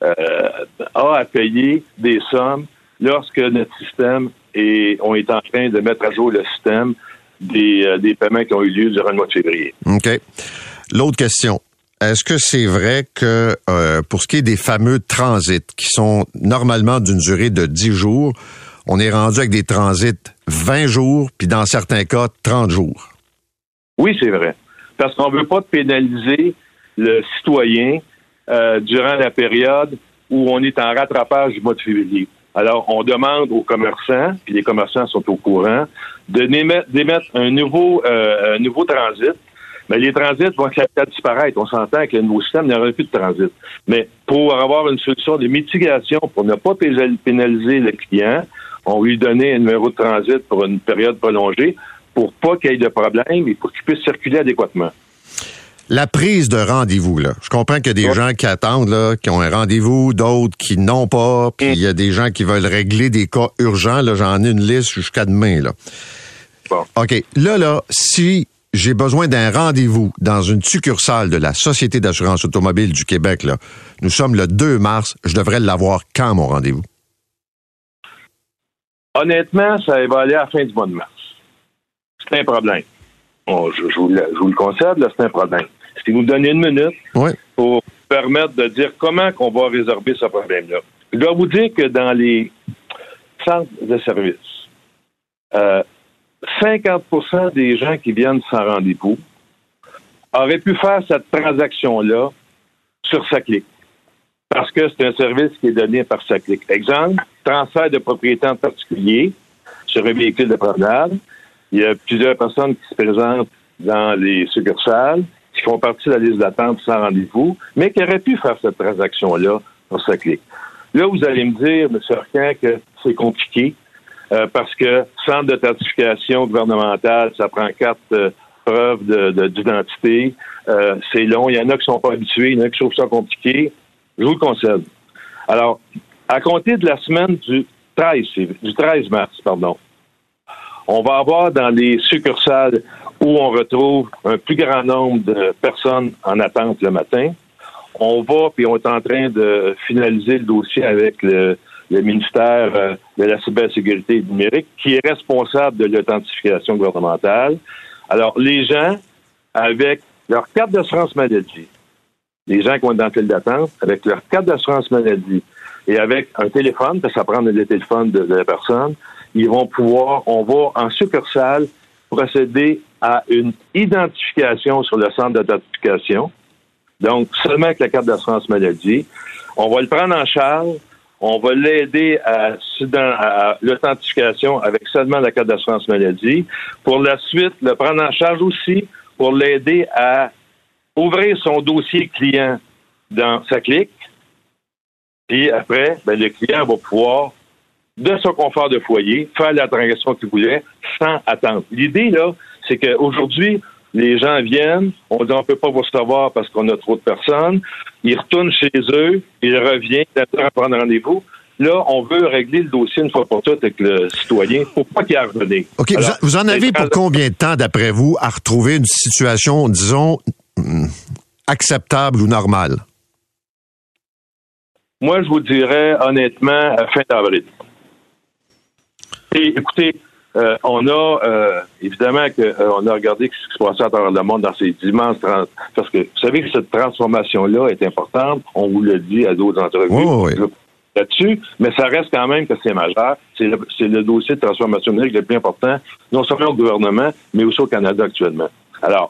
à payer des sommes lorsque notre système on est en train de mettre à jour le système des paiements qui ont eu lieu durant le mois de février. OK. L'autre question. Est-ce que c'est vrai que pour ce qui est des fameux transits qui sont normalement d'une durée de 10 jours, on est rendu avec des transits 20 jours, puis dans certains cas, 30 jours? Oui, c'est vrai. Parce qu'on ne veut pas pénaliser le citoyen durant la période où on est en rattrapage du mois de février. Alors, on demande aux commerçants, puis les commerçants sont au courant, d'émettre un nouveau transit. Mais les transits vont peut-être disparaître. On s'entend que le nouveau système, il n'y aura plus de transit. Mais pour avoir une solution de mitigation, pour ne pas pénaliser le client, on lui donner un numéro de transit pour une période prolongée pour pas qu'il y ait de problème et pour qu'il puisse circuler adéquatement. La prise de rendez-vous, là. Je comprends qu'il y a des gens qui attendent, là, qui ont un rendez-vous, d'autres qui n'ont pas, puis il y a des gens qui veulent régler des cas urgents. Là, j'en ai une liste jusqu'à demain, là. Bon. OK. Là, si j'ai besoin d'un rendez-vous dans une succursale de la Société d'assurance automobile du Québec, là, nous sommes le 2 mars, je devrais l'avoir quand, mon rendez-vous? Honnêtement, ça va aller à la fin du mois de mars. C'est un problème. Bon, je vous le concède, là, c'est un problème. Si vous me donnez une minute pour permettre de dire comment qu'on va résorber ce problème-là. Je dois vous dire que dans les centres de services, 50% des gens qui viennent sans rendez-vous auraient pu faire cette transaction-là sur SACLIC. Parce que c'est un service qui est donné par SACLIC. Exemple, transfert de propriété en particulier sur un véhicule de promenade. Il y a plusieurs personnes qui se présentent dans les succursales, qui font partie de la liste d'attente sans rendez-vous, mais qui auraient pu faire cette transaction-là sur SACLIC. Là, vous allez me dire, M. Arcan, que c'est compliqué, parce que centre d'authentification gouvernementale, ça prend 4 preuves d'identité. C'est long. Il y en a qui ne sont pas habitués, il y en a qui trouvent ça compliqué. Je vous le concède. Alors, à compter de la semaine du 13 mars, on va avoir dans les succursales où on retrouve un plus grand nombre de personnes en attente le matin. On est en train de finaliser le dossier avec le ministère de la cybersécurité numérique, qui est responsable de l'authentification gouvernementale. Alors, les gens, avec leur carte d'assurance maladie, les gens qui ont dans le file d'attente, avec leur carte d'assurance maladie et avec un téléphone, parce que ça prend le téléphone de la personne, on va en succursale procéder à une identification sur le centre d'authentification. Donc, seulement avec la carte d'assurance maladie. On va le prendre en charge. On va l'aider à l'authentification avec seulement la carte d'assurance maladie. Pour la suite, le prendre en charge aussi pour l'aider à ouvrir son dossier client dans SACLIC. Puis après, le client va pouvoir, de son confort de foyer, faire la transaction qu'il voulait sans attendre. L'idée, là, c'est qu'aujourd'hui, les gens viennent, on dit on peut pas vous recevoir parce qu'on a trop de personnes. Ils retournent chez eux, ils reviennent, ils attendent à prendre rendez-vous. Là, on veut régler le dossier une fois pour toutes avec le citoyen pour pas qu'il y ait à revenir. OK, alors, vous en avez pour combien de temps, d'après vous, à retrouver une situation, disons, acceptable ou normale? Moi, je vous dirais, honnêtement, fin d'avril. Et écoutez, on a évidemment on a regardé ce qui se passait à travers le monde dans ces immenses parce que vous savez que cette transformation-là est importante. On vous l'a dit à d'autres entrevues là-dessus, mais ça reste quand même que c'est majeur. C'est le dossier de transformation numérique le plus important, non seulement au gouvernement, mais aussi au Canada actuellement. Alors,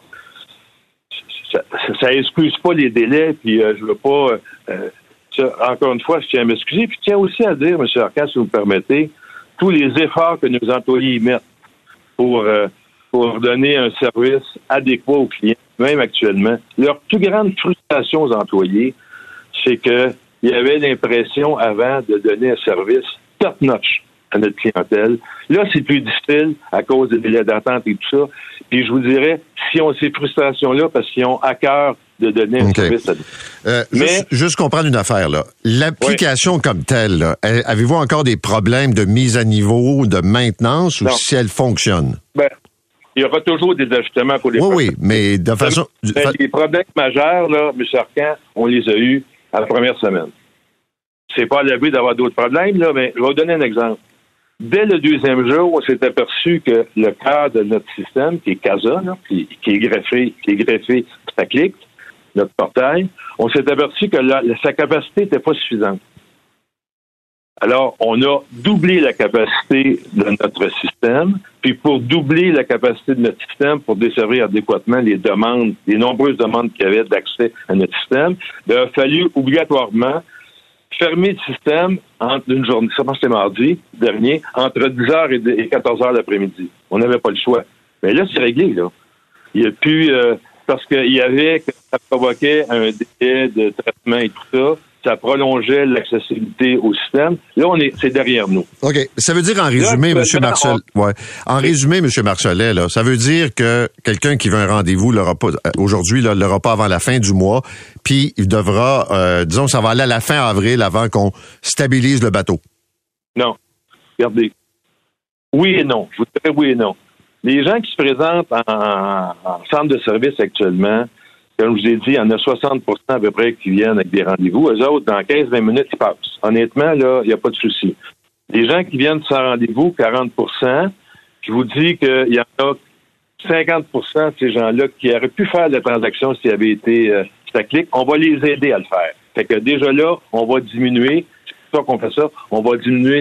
ça excuse pas les délais, puis je veux pas... encore une fois, je tiens à m'excuser, puis je tiens aussi à dire, M. Arcand, si vous me permettez, tous les efforts que nos employés mettent pour donner un service adéquat aux clients, même actuellement, leur plus grande frustration aux employés, c'est qu'il y avait l'impression avant de donner un service top-notch à notre clientèle. Là, c'est plus difficile à cause des délais d'attente et tout ça. Puis je vous dirais, si on a ces frustrations-là, parce qu'ils ont à cœur de donner un service à juste comprendre une affaire, là. L'application comme telle, là, avez-vous encore des problèmes de mise à niveau, de maintenance, ou si elle fonctionne? Il y aura toujours des ajustements pour les Oui, mais de façon... Les problèmes majeurs, là, M. Arcand, on les a eus à la première semaine. C'est pas à l'abri d'avoir d'autres problèmes, là, mais je vais vous donner un exemple. Dès le deuxième jour, on s'est aperçu que le cœur de notre système, qui est CASA, là, qui est greffé Staclic, notre portail, on s'est aperçu que sa capacité n'était pas suffisante. Alors, on a doublé la capacité de notre système, puis pour doubler la capacité de notre système, pour desservir adéquatement les nombreuses demandes qu'il y avait d'accès à notre système, il a fallu obligatoirement fermer le système entre une journée, ça c'était mardi dernier, entre 10h et 14h l'après-midi. On n'avait pas le choix. Mais là, c'est réglé, là. Il y a plus... parce qu'il y avait... Ça provoquait un délai de traitement et tout ça. Ça prolongeait l'accessibilité au système. Là, c'est derrière nous. OK. Ça veut dire, en résumé, M. Marcelet... En résumé, M. Marcelet, là, ça veut dire que quelqu'un qui veut un rendez-vous l'aura pas aujourd'hui, là, l'aura pas avant la fin du mois, puis il devra, disons que ça va aller à la fin avril avant qu'on stabilise le bateau. Non. Regardez. Oui et non. Je vous dirais oui et non. Les gens qui se présentent en centre de service actuellement, comme je vous ai dit, il y en a 60% à peu près qui viennent avec des rendez-vous. Eux autres, dans 15-20 minutes, ils passent. Honnêtement, là, il n'y a pas de souci. Les gens qui viennent sans rendez-vous, 40%, je vous dis qu'il y en a 50% de ces gens-là qui auraient pu faire la transaction s'il avait été Staclic. On va les aider à le faire. Fait que déjà là, on va diminuer, c'est pour ça qu'on fait ça, on va diminuer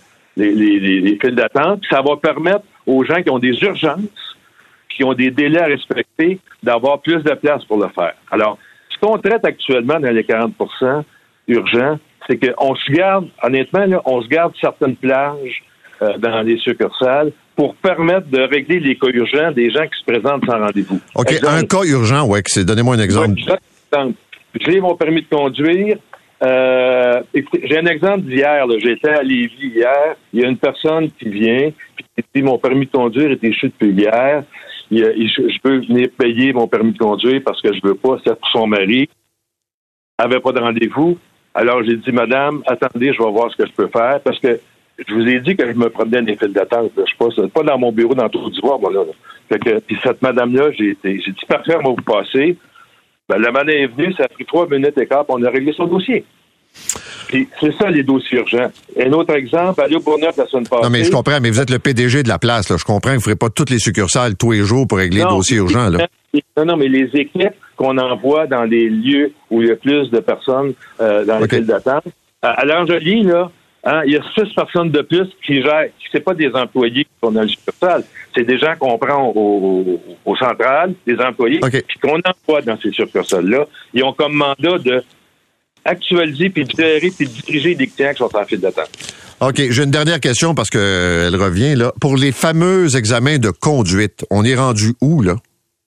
les files d'attente. Ça va permettre aux gens qui ont des urgences, qui ont des délais à respecter, d'avoir plus de place pour le faire. Alors, ce qu'on traite actuellement dans les 40% urgents, c'est qu'on se garde, honnêtement, là, on se garde certaines plages dans les succursales pour permettre de régler les cas urgents des gens qui se présentent sans rendez-vous. OK, un cas urgent, donnez-moi un exemple. J'ai mon permis de conduire. Écoutez, j'ai un exemple d'hier. J'étais à Lévis hier. Il y a une personne qui vient, puis dit mon permis de conduire est échu depuis hier. Je peux venir payer mon permis de conduire parce que je veux pas. C'est pour son mari. Elle avait pas de rendez-vous. Alors j'ai dit, madame, attendez, je vais voir ce que je peux faire parce que je vous ai dit que je me promenais dans les files d'attente. Je suis pas dans mon bureau dans Tour d'Ivoire, moi, là. Fait que, puis cette madame-là, j'ai dit, parfait, on va vous passer. Ben, la madame est venue, ça a pris 3 minutes et quart, puis on a réglé son dossier. Puis c'est ça, les dossiers urgents. Un autre exemple, aller au Bourgneuf la semaine passée. Non, mais je comprends, mais vous êtes le PDG de la place, là. Je comprends que vous ne ferez pas toutes les succursales tous les jours pour régler les dossiers urgents, là. Non, mais les équipes qu'on envoie dans des lieux où il y a plus de personnes dans les files d'attente. À l'Angely, là, il y a 6 personnes de plus qui gèrent. C'est pas des employés qui sont dans le succursale. C'est des gens qu'on prend au central, des employés, puis qu'on envoie dans ces succursales-là. Ils ont comme mandat de actualiser, puis de gérer, puis de diriger des clients qui sont en file d'attente. OK, j'ai une dernière question parce qu'elle revient, là. Pour les fameux examens de conduite, on est rendu où, là?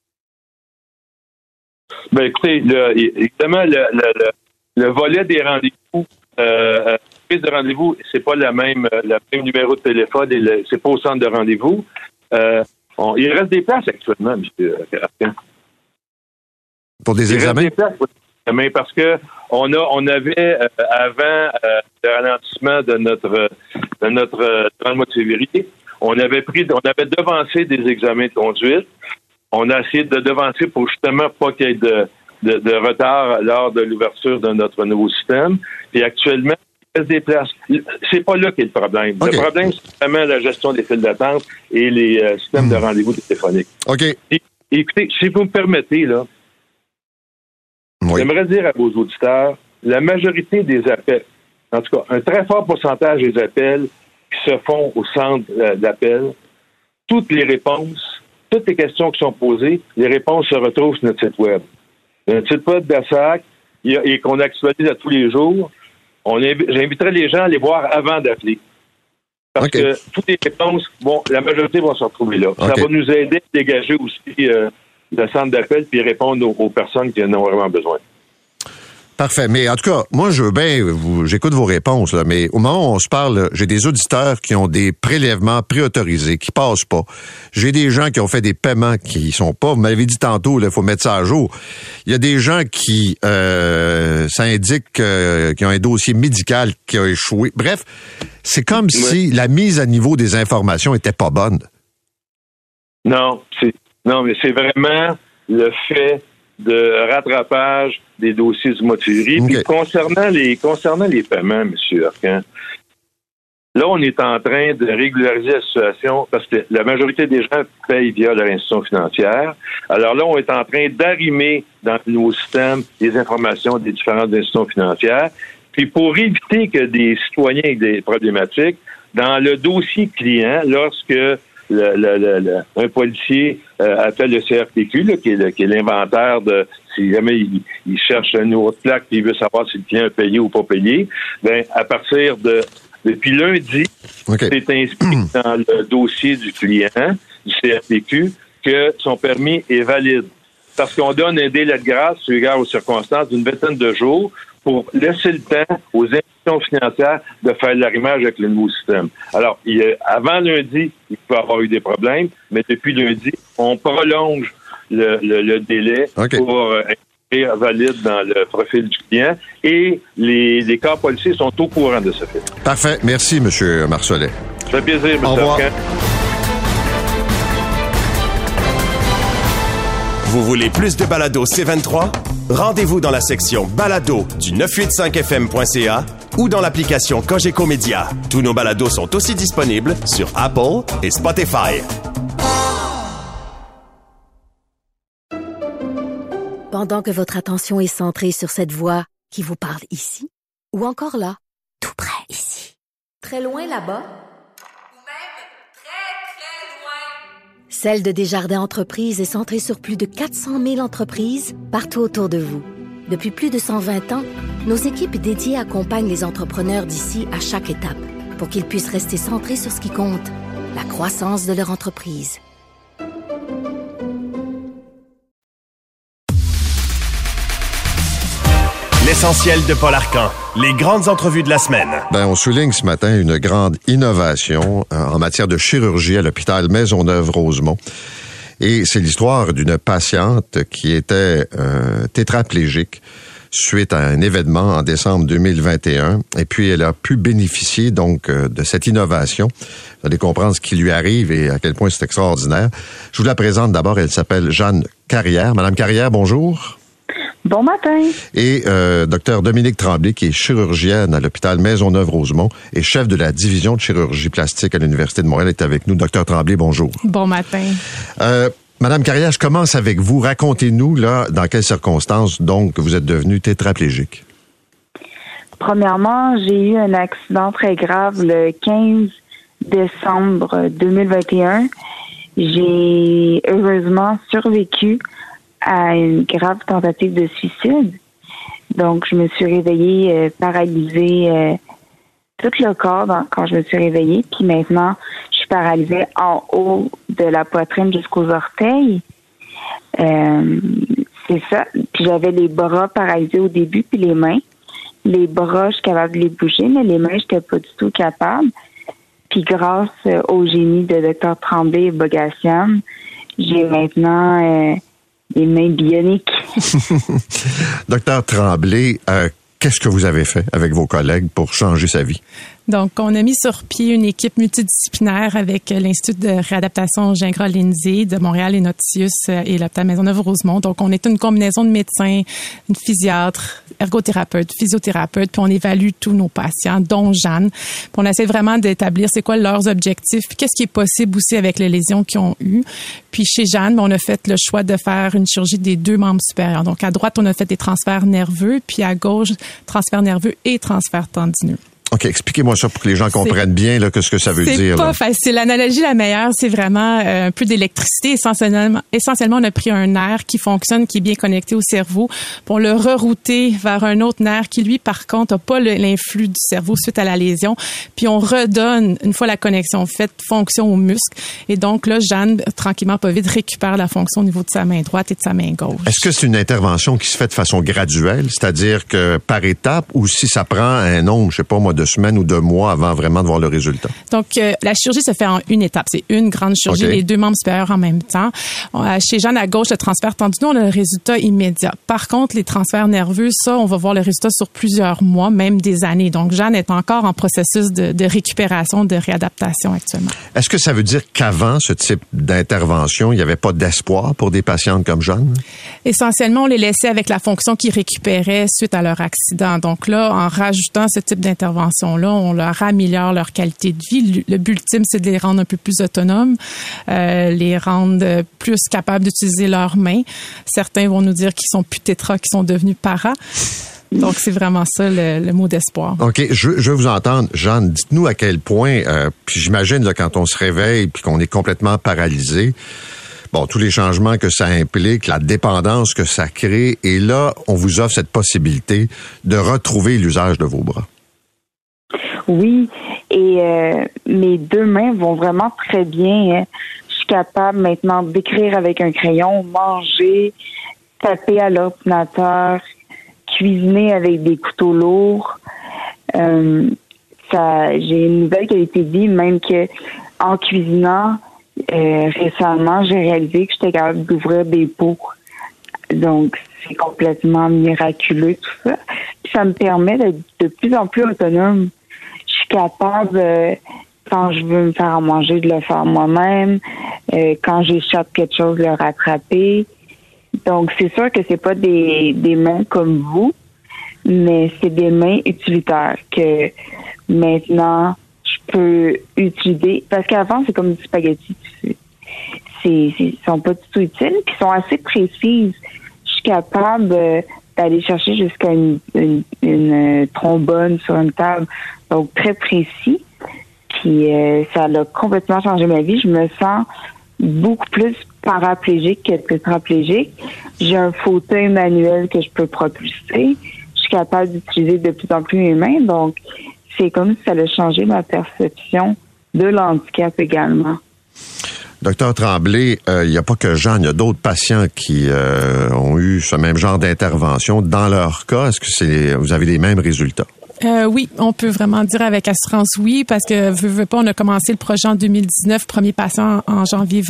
Ben, écoutez, évidemment, le volet des rendez-vous, prise de rendez-vous, c'est pas le même numéro de téléphone, c'est pas au centre de rendez-vous. Il reste des places actuellement, M. Arcand. Pour des examens? Il reste des places, mais parce que on avait avant le ralentissement de notre grand mois de février, on avait devancé des examens de conduite. On a essayé de devancer pour justement pas qu'il y ait de retard lors de l'ouverture de notre nouveau système. Et actuellement, se déplace. C'est pas là qu'est le problème. Okay. Le problème, c'est vraiment la gestion des files d'attente et les systèmes de rendez-vous téléphoniques. OK. Écoutez, si vous me permettez, là, j'aimerais dire à vos auditeurs, la majorité des appels, en tout cas, un très fort pourcentage des appels qui se font au centre d'appel, toutes les réponses, toutes les questions qui sont posées, les réponses se retrouvent sur notre site web. Notre site web d'ASAC, et qu'on actualise à tous les jours, j'inviterais les gens à les voir avant d'appeler. Parce que toutes les réponses, la majorité vont se retrouver là. Ça va nous aider à dégager aussi le centre d'appel puis répondre aux personnes qui en ont vraiment besoin. Parfait. Mais en tout cas, moi, je veux bien, j'écoute vos réponses, là, mais au moment où on se parle, j'ai des auditeurs qui ont des prélèvements préautorisés, qui passent pas. J'ai des gens qui ont fait des paiements qui sont pas. Vous m'avez dit tantôt, il faut mettre ça à jour. Il y a des gens qui s'indiquent qui ont un dossier médical qui a échoué. Bref, c'est comme si la mise à niveau des informations était pas bonne. Non, mais c'est vraiment le fait de rattrapage des dossiers du mois de février. Puis concernant les paiements, M. Arcan, là, on est en train de régulariser la situation parce que la majorité des gens payent via leur institution financière. Alors là, on est en train d'arrimer dans nos systèmes les informations des différentes institutions financières. Puis pour éviter que des citoyens aient des problématiques, dans le dossier client, lorsque un policier appelle le CRTQ, là, qui est l'inventaire de si jamais il cherche un numéro de plaque et il veut savoir si le client a payé ou pas payé, à partir depuis lundi, c'est inscrit dans le dossier du client, du CRTQ, que son permis est valide. Parce qu'on donne un délai de grâce, eu égard aux circonstances, d'une vingtaine de jours pour laisser le temps aux institutions financières de faire l'arrimage avec le nouveau système. Alors, avant lundi, il peut y avoir eu des problèmes, mais depuis lundi, on prolonge le délai pour être valide dans le profil du client et les corps policiers sont au courant de ce fait. Parfait. Merci, M. Marcelet. Ça fait plaisir, M. Au revoir. Arcan. Vous voulez plus de balado C23? Rendez-vous dans la section balado du 985fm.ca ou dans l'application Cogeco Média. Tous nos balados sont aussi disponibles sur Apple et Spotify. Pendant que votre attention est centrée sur cette voix qui vous parle ici, ou encore là, tout près ici, très loin là-bas, Celle de Desjardins Entreprises est centrée sur plus de 400 000 entreprises partout autour de vous. Depuis plus de 120 ans, nos équipes dédiées accompagnent les entrepreneurs d'ici à chaque étape pour qu'ils puissent rester centrés sur ce qui compte, la croissance de leur entreprise. L'essentiel de Paul Arcan. Les grandes entrevues de la semaine. On souligne ce matin une grande innovation en matière de chirurgie à l'hôpital Maisonneuve-Rosemont. Et c'est l'histoire d'une patiente qui était tétraplégique suite à un événement en décembre 2021. Et puis, elle a pu bénéficier donc de cette innovation. Vous allez comprendre ce qui lui arrive et à quel point c'est extraordinaire. Je vous la présente d'abord. Elle s'appelle Jeanne Carrière. Madame Carrière, bonjour. Bon matin. Et Dr Dominique Tremblay, qui est chirurgienne à l'hôpital Maisonneuve-Rosemont et chef de la division de chirurgie plastique à l'Université de Montréal, est avec nous. Dr Tremblay, bonjour. Bon matin. Madame Carrière, je commence avec vous. Racontez-nous, là, dans quelles circonstances, donc, vous êtes devenue tétraplégique. Premièrement, j'ai eu un accident très grave le 15 décembre 2021. J'ai heureusement survécu à une grave tentative de suicide. Donc, je me suis réveillée paralysée tout le corps quand je me suis réveillée. Puis maintenant, je suis paralysée en haut de la poitrine jusqu'aux orteils. C'est ça. Puis j'avais les bras paralysés au début, puis les mains. Les bras, je suis capable de les bouger, mais les mains, je n'étais pas du tout capable. Puis grâce au génie de Dr Tremblay et Bogassian, j'ai maintenant des mains bioniques. Docteur Tremblay, qu'est-ce que vous avez fait avec vos collègues pour changer sa vie? Donc, on a mis sur pied une équipe multidisciplinaire avec l'Institut de réadaptation Gingras-Lindsay de Montréal et Notius et l'hôpital Maisonneuve-Rosemont. Donc, on est une combinaison de médecins, une physiatre, ergothérapeute, physiothérapeute, puis on évalue tous nos patients, dont Jeanne. Puis on essaie vraiment d'établir c'est quoi leurs objectifs, puis qu'est-ce qui est possible aussi avec les lésions qu'ils ont eues. Puis chez Jeanne, on a fait le choix de faire une chirurgie des 2 membres supérieurs. Donc, à droite, on a fait des transferts nerveux, puis à gauche, transferts nerveux et transferts tendineux. OK, expliquez-moi ça pour que les gens comprennent bien là, ce que ça veut dire. C'est pas là. facile. L'analogie la meilleure, c'est vraiment un peu d'électricité. Essentiellement, on a pris un nerf qui fonctionne, qui est bien connecté au cerveau, puis on l'a rerouté vers un autre nerf qui, lui, par contre, n'a pas l'influx du cerveau suite à la lésion. Puis on redonne, une fois la connexion faite, fonction au muscle. Et donc là, Jeanne, tranquillement, pas vite, récupère la fonction au niveau de sa main droite et de sa main gauche. Est-ce que c'est une intervention qui se fait de façon graduelle, c'est-à-dire que par étape, ou si ça prend un nombre, je sais pas moi, de semaines ou de mois avant vraiment de voir le résultat? Donc, la chirurgie se fait en une étape. C'est une grande chirurgie, les 2 membres supérieurs en même temps. Chez Jeanne, à gauche, le transfert tendineux, on a le résultat immédiat. Par contre, les transferts nerveux, ça, on va voir le résultat sur plusieurs mois, même des années. Donc, Jeanne est encore en processus de récupération, de réadaptation actuellement. Est-ce que ça veut dire qu'avant ce type d'intervention, il n'y avait pas d'espoir pour des patientes comme Jeanne? Essentiellement, on les laissait avec la fonction qu'ils récupéraient suite à leur accident. Donc là, en rajoutant ce type d'intervention-là, on leur améliore leur qualité de vie. Le but ultime, c'est de les rendre un peu plus autonomes, les rendre plus capables d'utiliser leurs mains. Certains vont nous dire qu'ils sont plus tétras, qu'ils sont devenus paras. Donc, c'est vraiment ça le mot d'espoir. OK. Je veux vous entendre. Jeanne, dites-nous à quel point, puis j'imagine là, quand on se réveille puis qu'on est complètement paralysé, bon, tous les changements que ça implique, la dépendance que ça crée, et là, on vous offre cette possibilité de retrouver l'usage de vos bras. Oui, et mes 2 mains vont vraiment très bien. Je suis capable maintenant d'écrire avec un crayon, manger, taper à l'ordinateur, cuisiner avec des couteaux lourds. J'ai une nouvelle qualité de vie, même que en cuisinant, récemment, j'ai réalisé que j'étais capable d'ouvrir des pots. Donc, c'est complètement miraculeux tout ça. Puis ça me permet d'être de plus en plus autonome. Je suis capable, quand je veux me faire à manger, de le faire moi-même. Quand j'échappe quelque chose, de le rattraper. Donc, c'est sûr que c'est pas des mains comme vous, mais c'est des mains utilitaires que maintenant, je peux utiliser. Parce qu'avant, c'est comme du spaghetti. Ils sont pas du tout utiles, puis ils sont assez précises. Je suis capable d'aller chercher jusqu'à une trombone sur une table. Donc, très précis. Puis, ça a complètement changé ma vie. Je me sens beaucoup plus paraplégique que tétraplégique. J'ai un fauteuil manuel que je peux propulser. Je suis capable d'utiliser de plus en plus mes mains. Donc, c'est comme si ça a changé ma perception de l'handicap également. Docteur Tremblay, il n'y a pas que Jeanne, il y a d'autres patients qui ont eu ce même genre d'intervention. Dans leur cas, est-ce que vous avez les mêmes résultats? Oui, on peut vraiment dire avec assurance oui, parce que veux pas, on a commencé le projet en 2019, premier patient en janvier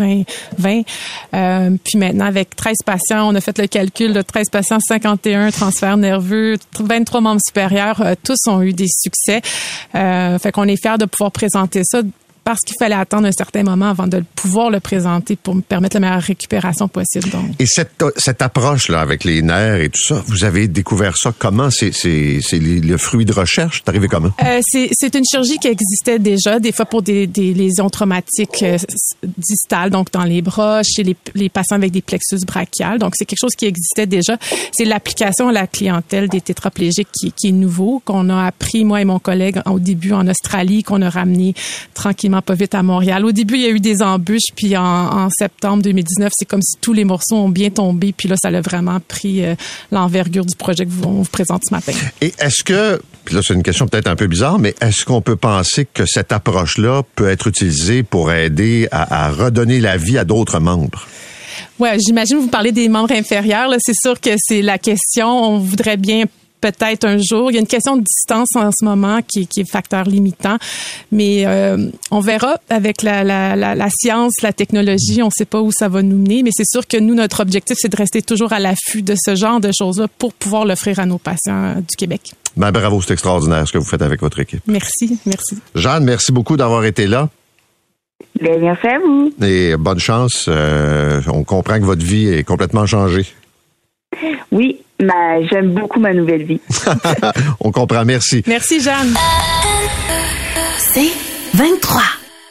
2020. Puis maintenant, avec 13 patients, on a fait le calcul de 13 patients, 51 transferts nerveux, 23 membres supérieurs, tous ont eu des succès. Fait qu'on est fiers de pouvoir présenter ça parce qu'il fallait attendre un certain moment avant de pouvoir le présenter pour me permettre la meilleure récupération possible. Donc. Et cette approche-là avec les nerfs et tout ça, vous avez découvert ça comment? C'est le fruit de recherche? C'est arrivé comment? C'est une chirurgie qui existait déjà, des fois pour des lésions traumatiques distales, donc dans les bras, chez les patients avec des plexus brachiales. Donc, c'est quelque chose qui existait déjà. C'est l'application à la clientèle des tétraplégiques qui est nouveau, qu'on a appris, moi et mon collègue, au début en Australie, qu'on a ramené tranquillement pas vite à Montréal. Au début, il y a eu des embûches, puis en septembre 2019, c'est comme si tous les morceaux ont bien tombé, puis là, ça a vraiment pris l'envergure du projet que on vous présente ce matin. Et est-ce que, puis là, c'est une question peut-être un peu bizarre, mais est-ce qu'on peut penser que cette approche-là peut être utilisée pour aider à redonner la vie à d'autres membres? Ouais, j'imagine que vous parlez des membres inférieurs. Là, c'est sûr que c'est la question. On voudrait bien peut-être un jour. Il y a une question de distance en ce moment qui est facteur limitant, mais on verra avec la science, la technologie, on ne sait pas où ça va nous mener, mais c'est sûr que nous, notre objectif, c'est de rester toujours à l'affût de ce genre de choses-là pour pouvoir l'offrir à nos patients du Québec. Ben, bravo, c'est extraordinaire ce que vous faites avec votre équipe. Merci. Jeanne, merci beaucoup d'avoir été là. Bien, merci à vous. Et bonne chance. On comprend que votre vie est complètement changée. Oui, mais j'aime beaucoup ma nouvelle vie. On comprend. Merci. Merci, Jeanne. C'est 23.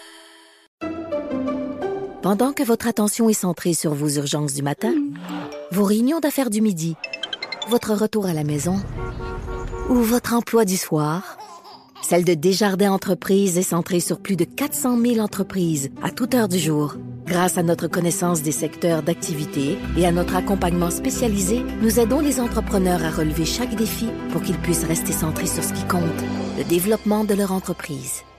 Pendant que votre attention est centrée sur vos urgences du matin, vos réunions d'affaires du midi, votre retour à la maison ou votre emploi du soir, celle de Desjardins Entreprises est centrée sur plus de 400 000 entreprises à toute heure du jour. Grâce à notre connaissance des secteurs d'activité et à notre accompagnement spécialisé, nous aidons les entrepreneurs à relever chaque défi pour qu'ils puissent rester centrés sur ce qui compte, le développement de leur entreprise.